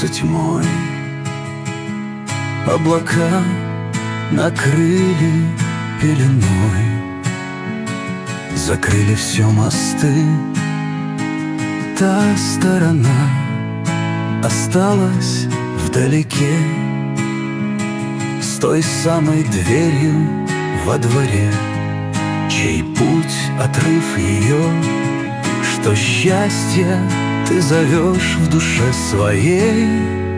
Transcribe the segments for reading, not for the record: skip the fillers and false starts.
сменяются тьмой. Облака накрыли пеленой, закрыли все мосты. Та сторона осталась вдалеке, с той самой дверью во дворе, чей путь, отрыв ее, что счастье ты зовешь в душе своей.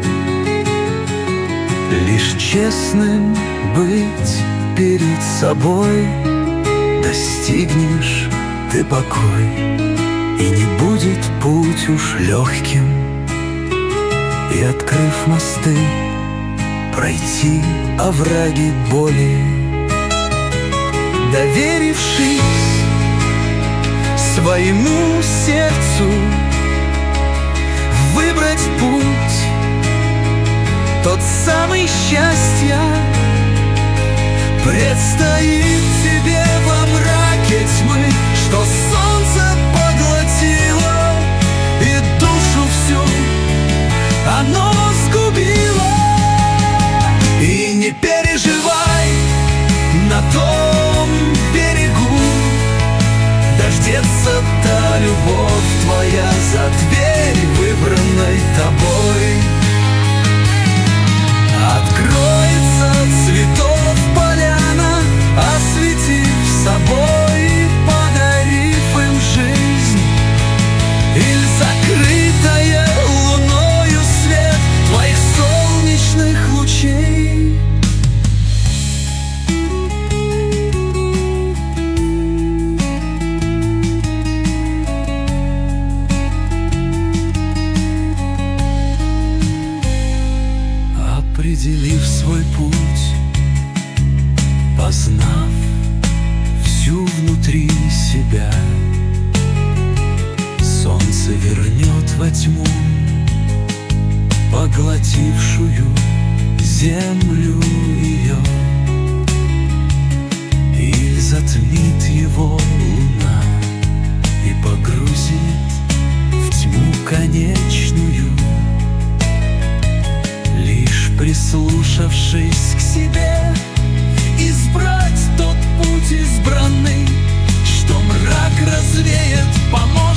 Лишь честным быть перед собой достигнешь ты покой, и не будет путь уж легким, и, открыв мосты, пройти овраги боли. Доверившись своему сердцу, выбрать путь, тот самый счастья предстоит тебе во мраке тьмы, что солнце поглотило и душу всю оно сгубило. И не переживай, на том берегу дождется та любовь твоя за дверь, выбранной тобой. Откроется цветов поляна, осветив собой, подарив им жизнь. Или закрытая луною свет твоих солнечных лучей. Определив свой путь, познав всю внутри себя, солнце вернет во тьму поглотившую землю ее, или затмит его луна и погрузит в тьму конечную. Лишь прислушавшись к себе, избрать тот путь избранный, что мрак развеет, поможет